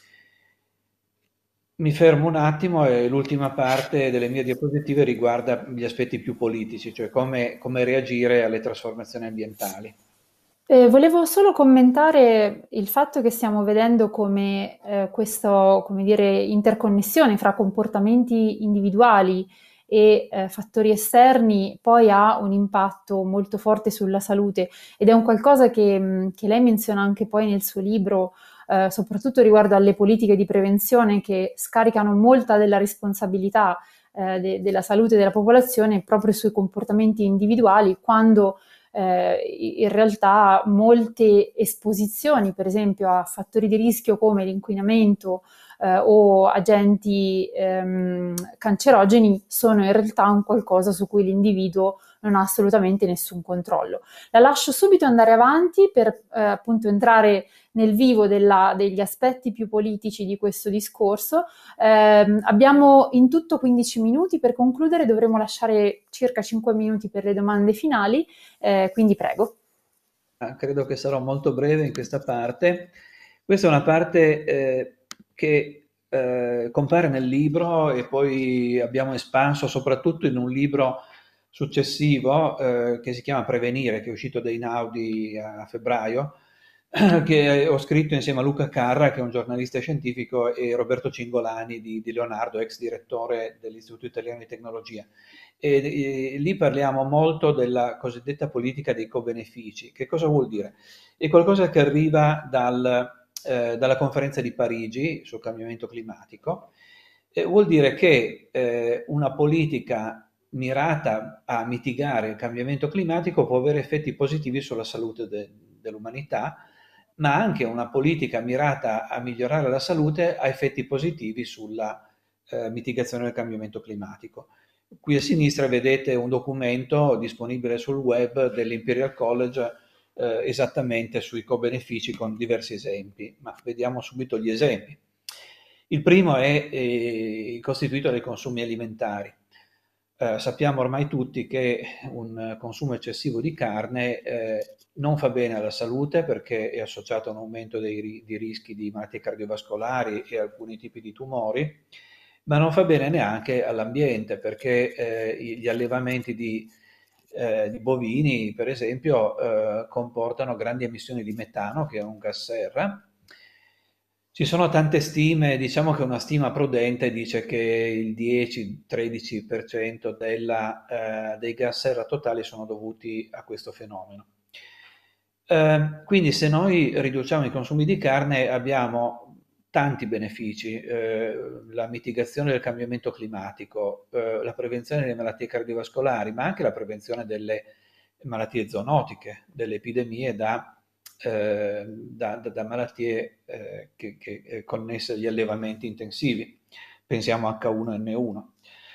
Mi fermo un attimo e l'ultima parte delle mie diapositive riguarda gli aspetti più politici, cioè come reagire alle trasformazioni ambientali. Volevo solo commentare il fatto che stiamo vedendo come questo, come dire, interconnessione fra comportamenti individuali e fattori esterni poi ha un impatto molto forte sulla salute ed è un qualcosa che lei menziona anche poi nel suo libro, soprattutto riguardo alle politiche di prevenzione che scaricano molta della responsabilità della salute della popolazione proprio sui comportamenti individuali, quando in realtà molte esposizioni, per esempio a fattori di rischio come l'inquinamento o agenti cancerogeni, sono in realtà un qualcosa su cui l'individuo non ha assolutamente nessun controllo. La lascio subito andare avanti per appunto entrare nel vivo degli aspetti più politici di questo discorso. Abbiamo in tutto 15 minuti per concludere, dovremo lasciare circa 5 minuti per le domande finali, quindi prego. Credo che sarò molto breve in questa parte. Questa è una parte che compare nel libro e poi abbiamo espanso soprattutto in un libro successivo che si chiama Prevenire, che è uscito da Einaudi a febbraio, che ho scritto insieme a Luca Carra, che è un giornalista scientifico, e Roberto Cingolani di Leonardo, ex direttore dell'Istituto Italiano di Tecnologia. E lì parliamo molto della cosiddetta politica dei co-benefici. Che cosa vuol dire? È qualcosa che arriva dalla conferenza di Parigi sul cambiamento climatico. Vuol dire che una politica mirata a mitigare il cambiamento climatico può avere effetti positivi sulla salute dell'umanità, ma anche una politica mirata a migliorare la salute ha effetti positivi sulla mitigazione del cambiamento climatico. Qui a sinistra vedete un documento disponibile sul web dell'Imperial College esattamente sui co-benefici con diversi esempi, ma vediamo subito gli esempi. Il primo è costituito dai consumi alimentari. Sappiamo ormai tutti che un consumo eccessivo di carne non fa bene alla salute perché è associato a un aumento di rischi di malattie cardiovascolari e alcuni tipi di tumori, ma non fa bene neanche all'ambiente perché gli allevamenti di bovini, per esempio, comportano grandi emissioni di metano, che è un gas serra. Ci sono tante stime, diciamo che una stima prudente dice che il 10-13% dei gas serra totali sono dovuti a questo fenomeno. Quindi se noi riduciamo i consumi di carne abbiamo tanti benefici, la mitigazione del cambiamento climatico, la prevenzione delle malattie cardiovascolari, ma anche la prevenzione delle malattie zoonotiche, delle epidemie da malattie connesse agli allevamenti intensivi. Pensiamo a H1N1.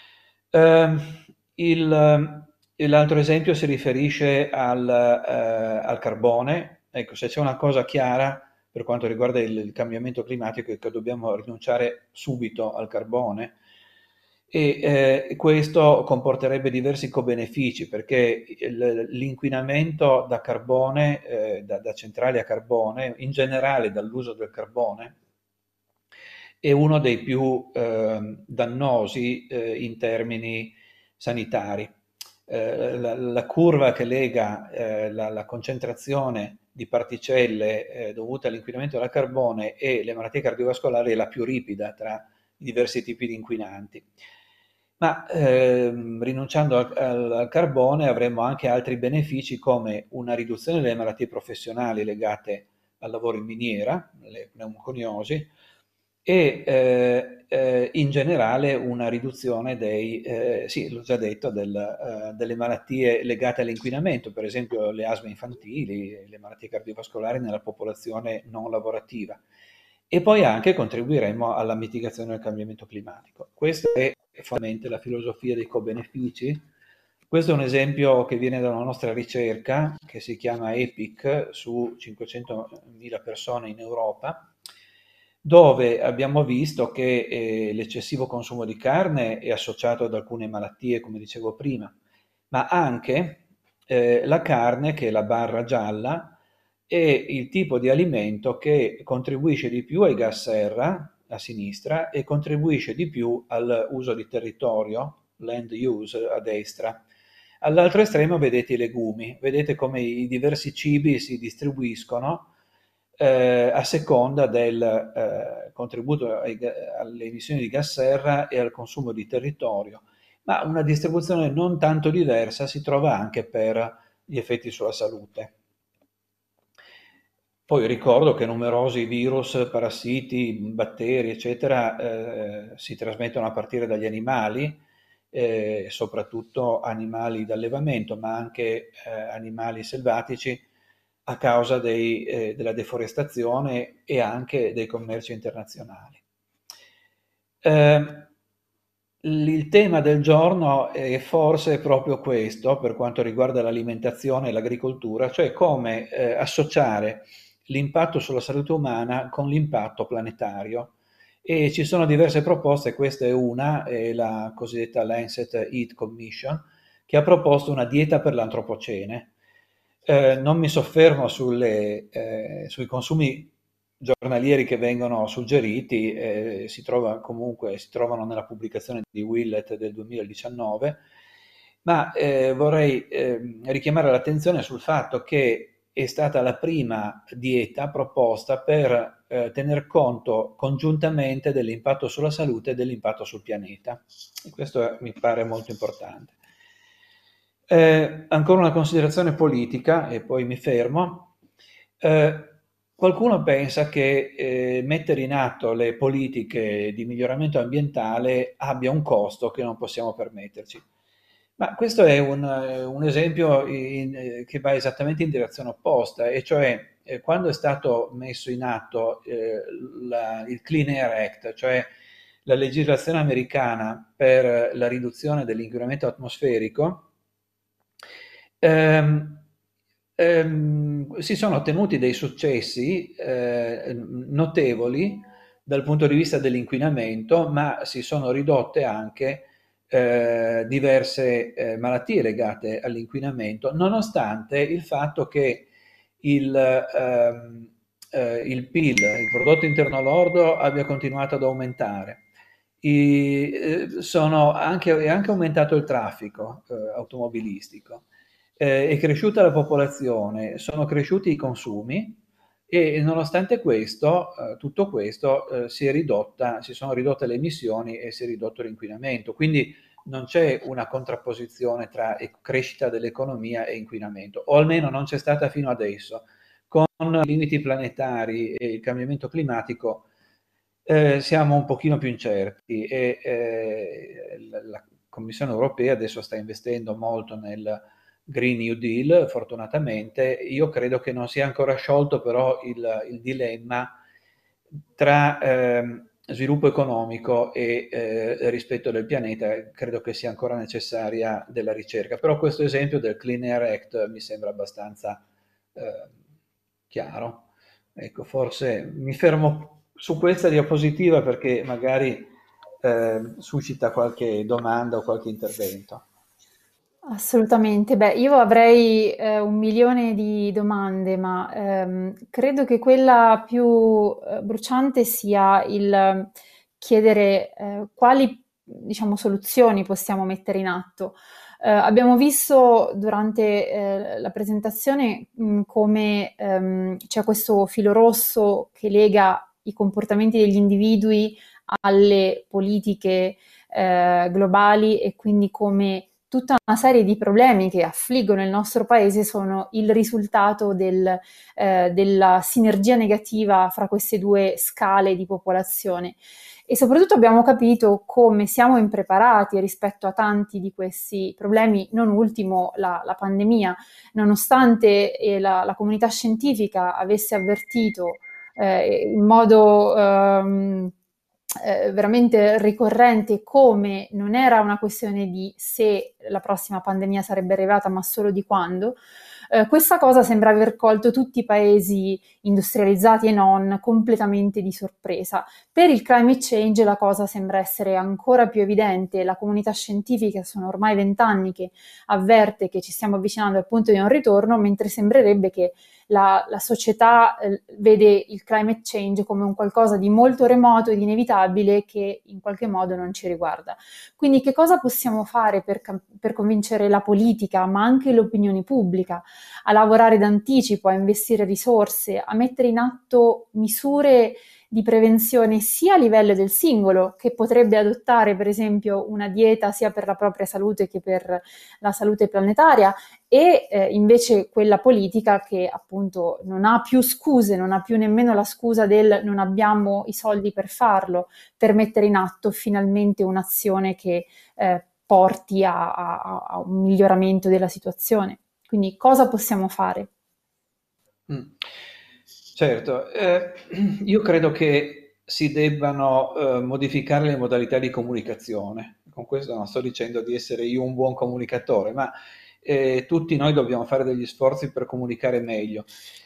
L'altro esempio si riferisce al carbone. Ecco, se c'è una cosa chiara per quanto riguarda il cambiamento climatico è che dobbiamo rinunciare subito al carbone e questo comporterebbe diversi co-benefici perché l'inquinamento da carbone, da centrali a carbone, in generale dall'uso del carbone, è uno dei più dannosi in termini sanitari. La curva che lega la concentrazione di particelle dovute all'inquinamento da carbone e le malattie cardiovascolari è la più ripida tra i diversi tipi di inquinanti. Ma rinunciando al carbone avremo anche altri benefici come una riduzione delle malattie professionali legate al lavoro in miniera, le pneumoconiosi, e in generale una riduzione sì, l'ho già detto, delle malattie legate all'inquinamento, per esempio le asme infantili, le malattie cardiovascolari nella popolazione non lavorativa. E poi anche contribuiremo alla mitigazione del cambiamento climatico. Questa è fondamentalmente la filosofia dei co-benefici. Questo è un esempio che viene da una nostra ricerca che si chiama EPIC su 500.000 persone in Europa, dove abbiamo visto che l'eccessivo consumo di carne è associato ad alcune malattie, come dicevo prima, ma anche la carne, che è la barra gialla, è il tipo di alimento che contribuisce di più ai gas serra a sinistra e contribuisce di più all'uso di territorio, land use, a destra. All'altro estremo vedete i legumi, vedete come i diversi cibi si distribuiscono a seconda del contributo alle emissioni di gas serra e al consumo di territorio, ma una distribuzione non tanto diversa si trova anche per gli effetti sulla salute. Poi ricordo che numerosi virus, parassiti, batteri, eccetera, si trasmettono a partire dagli animali, soprattutto animali d'allevamento, ma anche animali selvatici, a causa della deforestazione e anche dei commerci internazionali. Il tema del giorno è forse proprio questo per quanto riguarda l'alimentazione e l'agricoltura, cioè come associare l'impatto sulla salute umana con l'impatto planetario. E ci sono diverse proposte, questa è una, è la cosiddetta Lancet Eat Commission, che ha proposto una dieta per l'antropocene. Non mi soffermo sui consumi giornalieri che vengono suggeriti, si trovano nella pubblicazione di Willett del 2019, ma vorrei richiamare l'attenzione sul fatto che è stata la prima dieta proposta per tener conto congiuntamente dell'impatto sulla salute e dell'impatto sul pianeta. E questo mi pare molto importante. Ancora una considerazione politica e poi mi fermo. Qualcuno pensa che mettere in atto le politiche di miglioramento ambientale abbia un costo che non possiamo permetterci. Ma questo è un esempio che va esattamente in direzione opposta, e cioè quando è stato messo in atto il Clean Air Act, cioè la legislazione americana per la riduzione dell'inquinamento atmosferico, si sono ottenuti dei successi notevoli dal punto di vista dell'inquinamento, ma si sono ridotte anche diverse malattie legate all'inquinamento, nonostante il fatto che il PIL, il prodotto interno lordo, abbia continuato ad aumentare. È anche aumentato il traffico automobilistico, è cresciuta la popolazione, sono cresciuti i consumi e nonostante questo, tutto questo, si sono ridotte le emissioni e si è ridotto l'inquinamento. Quindi non c'è una contrapposizione tra crescita dell'economia e inquinamento, o almeno non c'è stata fino adesso. Con i limiti planetari e il cambiamento climatico siamo un pochino più incerti e la Commissione europea adesso sta investendo molto nel Green New Deal, fortunatamente. Io credo che non sia ancora sciolto però il dilemma tra sviluppo economico e rispetto del pianeta. Credo che sia ancora necessaria della ricerca, però questo esempio del Clean Air Act mi sembra abbastanza chiaro. Ecco, forse mi fermo su questa diapositiva perché magari suscita qualche domanda o qualche intervento. Assolutamente. Beh, io avrei 1.000.000 di domande, ma credo che quella più bruciante sia il chiedere quali, diciamo, soluzioni possiamo mettere in atto. Abbiamo visto durante la presentazione come c'è questo filo rosso che lega i comportamenti degli individui alle politiche globali, e quindi come tutta una serie di problemi che affliggono il nostro paese sono il risultato della sinergia negativa fra queste due scale di popolazione. E soprattutto abbiamo capito come siamo impreparati rispetto a tanti di questi problemi, non ultimo la pandemia, nonostante la comunità scientifica avesse avvertito in modo veramente ricorrente come non era una questione di se la prossima pandemia sarebbe arrivata, ma solo di quando. Questa cosa sembra aver colto tutti i paesi industrializzati e non completamente di sorpresa. Per il climate change la cosa sembra essere ancora più evidente. La comunità scientifica sono ormai 20 anni che avverte che ci stiamo avvicinando al punto di non ritorno, mentre sembrerebbe che la società vede il climate change come un qualcosa di molto remoto ed inevitabile che in qualche modo non ci riguarda. Quindi che cosa possiamo fare per convincere la politica, ma anche l'opinione pubblica, a lavorare d'anticipo, a investire risorse, a mettere in atto misure di prevenzione sia a livello del singolo, che potrebbe adottare per esempio una dieta sia per la propria salute che per la salute planetaria, e invece quella politica che appunto non ha più scuse, non ha più nemmeno la scusa del non abbiamo i soldi per farlo, per mettere in atto finalmente un'azione che porti a un miglioramento della situazione. Quindi cosa possiamo fare? Certo, io credo che si debbano modificare le modalità di comunicazione. Con questo non sto dicendo di essere io un buon comunicatore, ma tutti noi dobbiamo fare degli sforzi per comunicare meglio.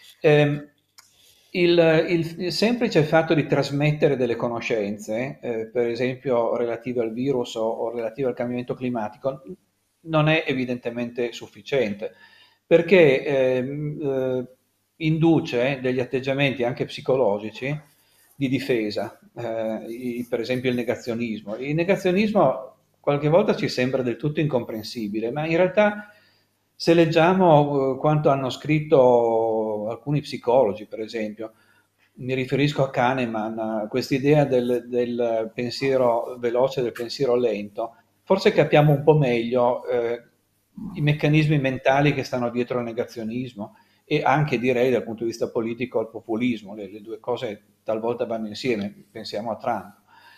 Il semplice fatto di trasmettere delle conoscenze, per esempio relative al virus o relative al cambiamento climatico, non è evidentemente sufficiente, perché induce degli atteggiamenti anche psicologici di difesa, per esempio il negazionismo. Il negazionismo qualche volta ci sembra del tutto incomprensibile, ma in realtà se leggiamo quanto hanno scritto alcuni psicologi, per esempio, mi riferisco a Kahneman, a quest'idea del pensiero veloce e del pensiero lento, forse capiamo un po' meglio i meccanismi mentali che stanno dietro al negazionismo e anche direi dal punto di vista politico al populismo, le due cose talvolta vanno insieme, pensiamo a Trump.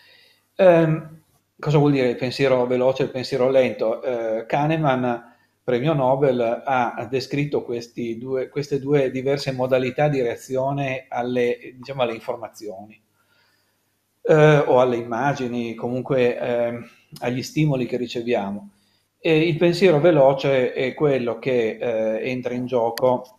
Cosa vuol dire il pensiero veloce e il pensiero lento? Kahneman, premio Nobel, ha descritto queste due diverse modalità di reazione diciamo, alle informazioni o alle immagini, comunque agli stimoli che riceviamo. E il pensiero veloce è quello che entra in gioco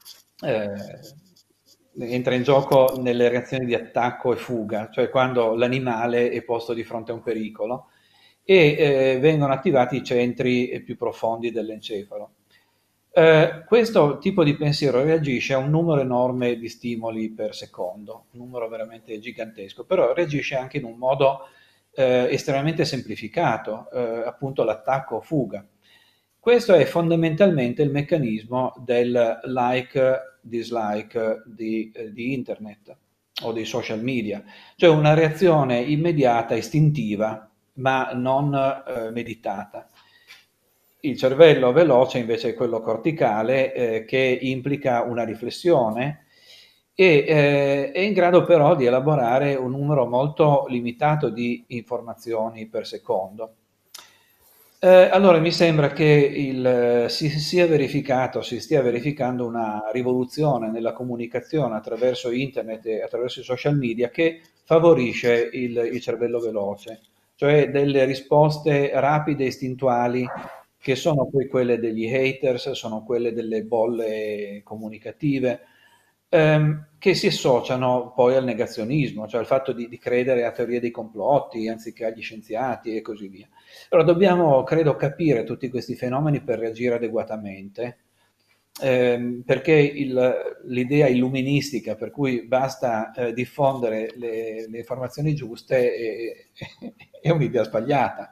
nelle reazioni di attacco e fuga, cioè quando l'animale è posto di fronte a un pericolo e vengono attivati i centri più profondi dell'encefalo. Questo tipo di pensiero reagisce a un numero enorme di stimoli per secondo, un numero veramente gigantesco, però reagisce anche in un modo estremamente semplificato, appunto l'attacco o fuga. Questo è fondamentalmente il meccanismo del like-dislike di internet o dei social media, cioè una reazione immediata, istintiva, ma non meditata. Il cervello veloce invece è quello corticale che implica una riflessione e è in grado però di elaborare un numero molto limitato di informazioni per secondo. Allora mi sembra che si stia verificando una rivoluzione nella comunicazione attraverso internet e attraverso i social media che favorisce il cervello veloce, cioè delle risposte rapide e istintuali che sono poi quelle degli haters, sono quelle delle bolle comunicative, che si associano poi al negazionismo, cioè al fatto di credere a teorie dei complotti anziché agli scienziati e così via. Allora dobbiamo, credo, capire tutti questi fenomeni per reagire adeguatamente, perché l'idea illuministica per cui basta diffondere le informazioni giuste è un'idea sbagliata.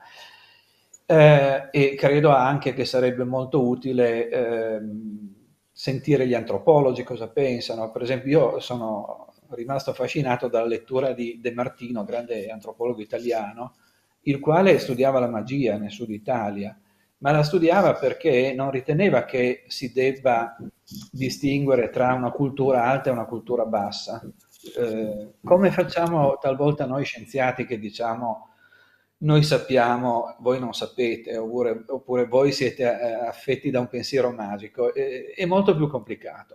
E credo anche che sarebbe molto utile sentire gli antropologi cosa pensano. Per esempio, io sono rimasto affascinato dalla lettura di De Martino, grande antropologo italiano, il quale studiava la magia nel sud Italia ma la studiava perché non riteneva che si debba distinguere tra una cultura alta e una cultura bassa. Come facciamo talvolta noi scienziati che diciamo noi sappiamo, voi non sapete, oppure voi siete affetti da un pensiero magico, è molto più complicato.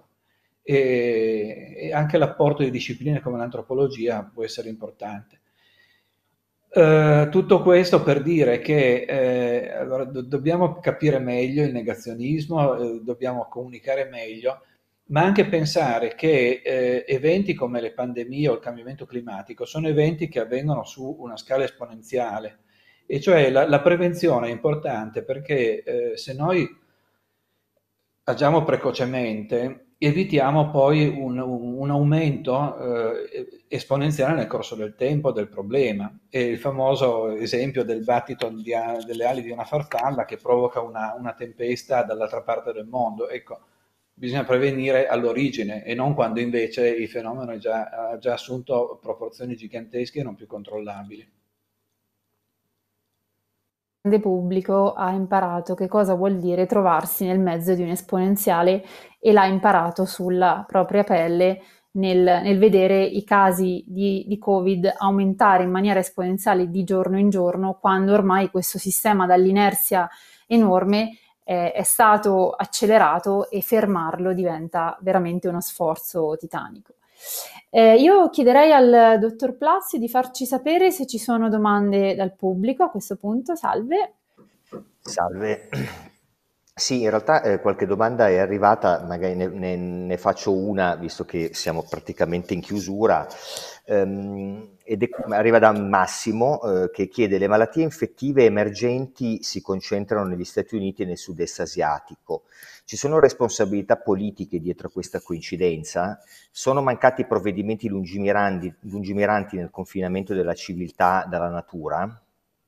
E anche l'apporto di discipline come l'antropologia può essere importante. Tutto questo per dire che allora, dobbiamo capire meglio il negazionismo, dobbiamo comunicare meglio, ma anche pensare che eventi come le pandemie o il cambiamento climatico sono eventi che avvengono su una scala esponenziale, e cioè la prevenzione è importante perché se noi agiamo precocemente, evitiamo poi un aumento esponenziale nel corso del tempo del problema. E il famoso esempio del battito delle ali di una farfalla che provoca una tempesta dall'altra parte del mondo. Ecco, bisogna prevenire all'origine e non quando invece il fenomeno ha già assunto proporzioni gigantesche e non più controllabili. Grande pubblico ha imparato che cosa vuol dire trovarsi nel mezzo di un esponenziale e l'ha imparato sulla propria pelle nel vedere i casi di Covid aumentare in maniera esponenziale di giorno in giorno, quando ormai questo sistema dall'inerzia enorme è stato accelerato e fermarlo diventa veramente uno sforzo titanico. Io chiederei al dottor Plazio di farci sapere se ci sono domande dal pubblico a questo punto. Salve. Salve. Sì, in realtà qualche domanda è arrivata, magari ne faccio una, visto che siamo praticamente in chiusura, arriva da Massimo che chiede: le malattie infettive emergenti si concentrano negli Stati Uniti e nel sud-est asiatico. Ci sono responsabilità politiche dietro a questa coincidenza? Sono mancati provvedimenti lungimiranti nel confinamento della civiltà dalla natura?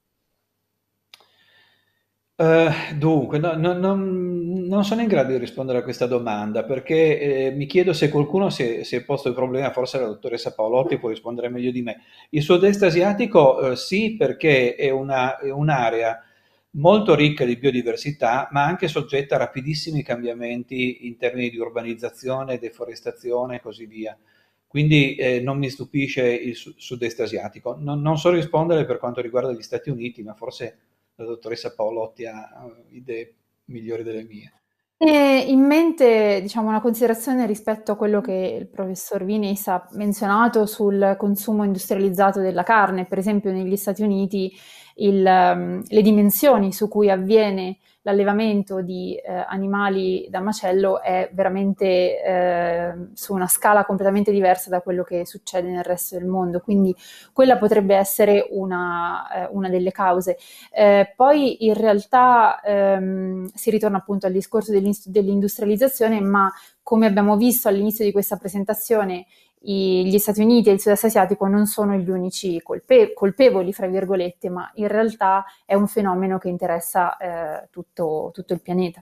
Dunque, non sono in grado di rispondere a questa domanda perché mi chiedo se qualcuno si è posto il problema, forse la dottoressa Paolotti può rispondere meglio di me. Il sud-est asiatico, sì, perché è un'area molto ricca di biodiversità, ma anche soggetta a rapidissimi cambiamenti in termini di urbanizzazione, deforestazione e così via. Quindi non mi stupisce il sud-est asiatico. Non so rispondere per quanto riguarda gli Stati Uniti, ma forse la dottoressa Paolotti ha idee migliori delle mie. In mente, diciamo, una considerazione rispetto a quello che il professor Vinis ha menzionato sul consumo industrializzato della carne. Per esempio, negli Stati Uniti le dimensioni su cui avviene l'allevamento di animali da macello è veramente su una scala completamente diversa da quello che succede nel resto del mondo. Quindi quella potrebbe essere una delle cause. Poi in realtà si ritorna appunto al discorso dell'industrializzazione, ma come abbiamo visto all'inizio di questa presentazione, gli Stati Uniti e il sud-est asiatico non sono gli unici colpevoli, fra virgolette, ma in realtà è un fenomeno che interessa tutto il pianeta.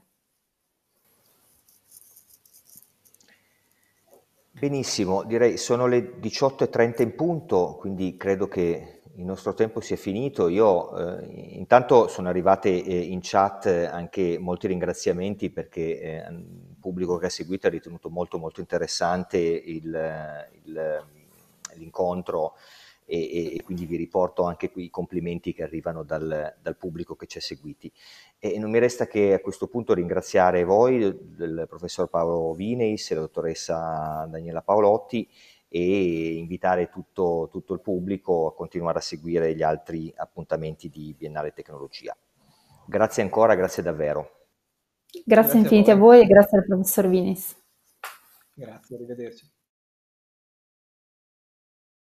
Benissimo, direi sono le 18:30 in punto, quindi credo che il nostro tempo sia finito. Io intanto sono arrivate in chat anche molti ringraziamenti perché il pubblico che ha seguito ha ritenuto molto molto interessante l'incontro e quindi vi riporto anche qui i complimenti che arrivano dal pubblico che ci ha seguiti. E non mi resta che a questo punto ringraziare voi, il professor Paolo Vineis e la dottoressa Daniela Paolotti, e invitare tutto il pubblico a continuare a seguire gli altri appuntamenti di Biennale Tecnologia. Grazie ancora, grazie davvero. Grazie infinite a voi e grazie al professor Vinis. Grazie, arrivederci.